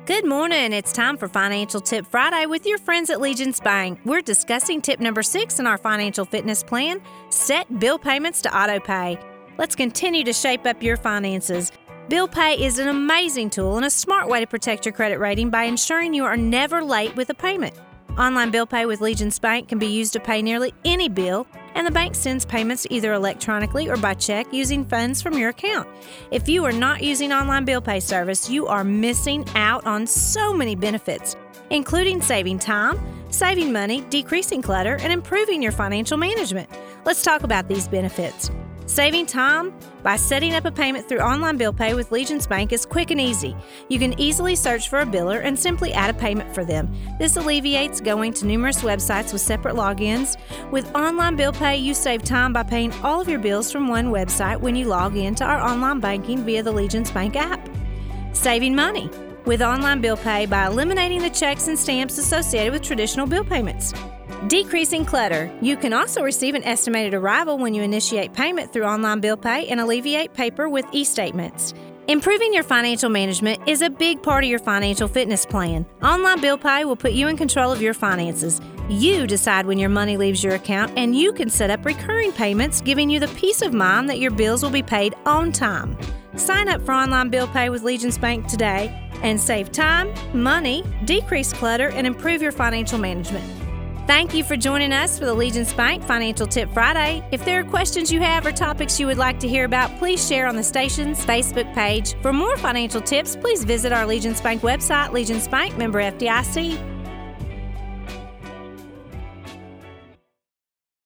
Good morning. It's time for Financial Tip Friday with your friends at Legence Bank. We're discussing tip number 6 in our financial fitness plan: set bill payments to auto pay. Let's continue to shape up your finances. Bill pay is an amazing tool and a smart way to protect your credit rating by ensuring you are never late with a payment. Online bill pay with Legence Bank can be used to pay nearly any bill, and the bank sends payments either electronically or by check using funds from your account. If you are not using online bill pay service, you are missing out on so many benefits, including saving time, saving money, decreasing clutter, and improving your financial management. Let's talk about these benefits. Saving time by setting up a payment through online bill pay with Legence Bank is quick and easy. You can easily search for a biller and simply add a payment for them. This alleviates going to numerous websites with separate logins. With online bill pay, you save time by paying all of your bills from one website when you log into our online banking via the Legence Bank app. Saving money with online bill pay by eliminating the checks and stamps associated with traditional bill payments. Decreasing clutter. You can also receive an estimated arrival when you initiate payment through online bill pay and alleviate paper with e-statements. Improving your financial management is a big part of your financial fitness plan. Online bill pay will put you in control of your finances. You decide when your money leaves your account, and you can set up recurring payments, giving you the peace of mind that your bills will be paid on time. Sign up for online bill pay with Legence Bank today and save time, money, decrease clutter, and improve your financial management. Thank you for joining us for the Legence Bank Financial Tip Friday. If there are questions you have or topics you would like to hear about, please share on the station's Facebook page. For more financial tips, please visit our Legence Bank website, Legence Bank, member FDIC.